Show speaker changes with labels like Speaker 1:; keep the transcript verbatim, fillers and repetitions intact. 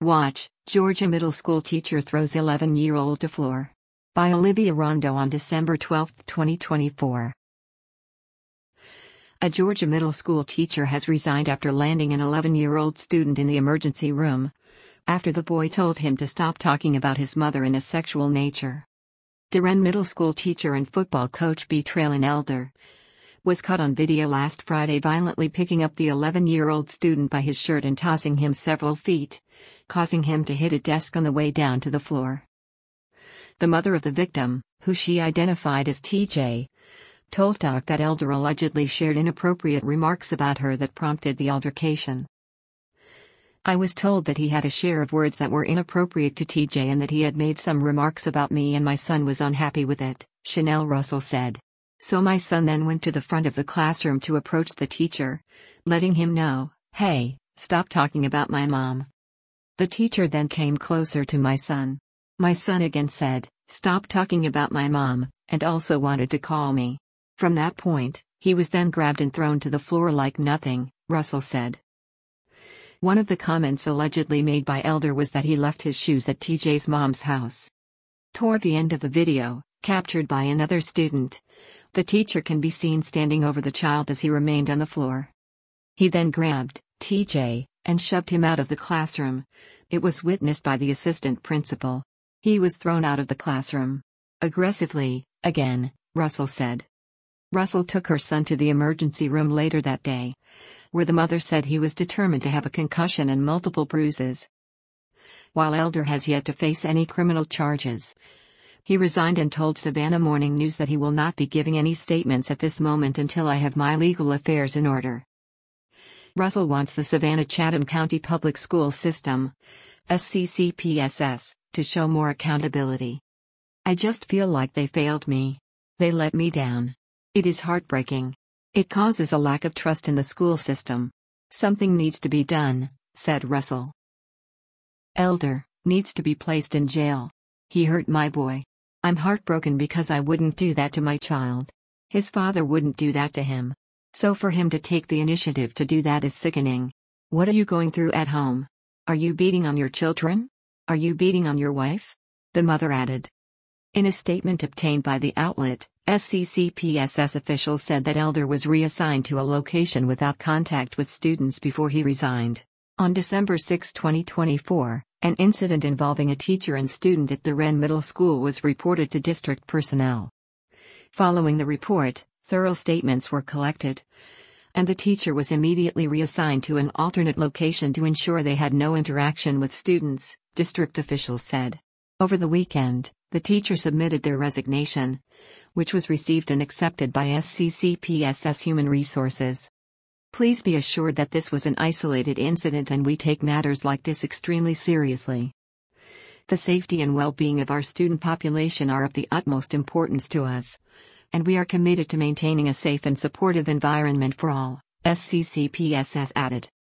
Speaker 1: Watch, Georgia middle school teacher throws eleven-year-old to floor. By Olivia Rondo on December twelfth, twenty twenty-four. A Georgia middle school teacher has resigned after landing an eleven-year-old student in the emergency room, after the boy told him to stop talking about his mother in a sexual nature. DeRenne middle school teacher and football coach B. Traylon Elder was caught on video last Friday violently picking up the eleven-year-old student by his shirt and tossing him several feet, causing him to hit a desk on the way down to the floor. The mother of the victim, who she identified as T J, told Talk that Elder allegedly shared inappropriate remarks about her that prompted the altercation. "I was told that he had a share of words that were inappropriate to T J and that he had made some remarks about me and my son was unhappy with it," Chanel Russell said. "So my son then went to the front of the classroom to approach the teacher, letting him know, 'Hey, stop talking about my mom.' The teacher then came closer to my son. My son again said, 'Stop talking about my mom,' and also wanted to call me. From that point, he was then grabbed and thrown to the floor like nothing," Russell said. One of the comments allegedly made by Elder was that he left his shoes at T J's mom's house. Toward the end of the video, captured by another student, the teacher can be seen standing over the child as he remained on the floor. He then grabbed T J and shoved him out of the classroom. It was witnessed by the assistant principal. He was thrown out of the classroom aggressively, again, Russell said. Russell took her son to the emergency room later that day, where the mother said he was determined to have a concussion and multiple bruises. While Elder has yet to face any criminal charges, he resigned and told Savannah Morning News that he will not be giving any statements at this moment until I have my legal affairs in order. Russell wants the Savannah-Chatham County Public School System, S C C P S S, to show more accountability. "I just feel like they failed me. They let me down. It is heartbreaking. It causes a lack of trust in the school system. Something needs to be done," said Russell. "Elder needs to be placed in jail. He hurt my boy. I'm heartbroken because I wouldn't do that to my child. His father wouldn't do that to him. So for him to take the initiative to do that is sickening. What are you going through at home? Are you beating on your children? Are you beating on your wife?" the mother added. In a statement obtained by the outlet, S C C P S S officials said that Elder was reassigned to a location without contact with students before he resigned. On December sixth, twenty twenty-four, an incident involving a teacher and student at DeRenne Middle School was reported to district personnel. Following the report, thorough statements were collected, and the teacher was immediately reassigned to an alternate location to ensure they had no interaction with students, district officials said. Over the weekend, the teacher submitted their resignation, which was received and accepted by S C C P S S Human Resources. "Please be assured that this was an isolated incident and we take matters like this extremely seriously. The safety and well-being of our student population are of the utmost importance to us, and we are committed to maintaining a safe and supportive environment for all," S C C P S S added.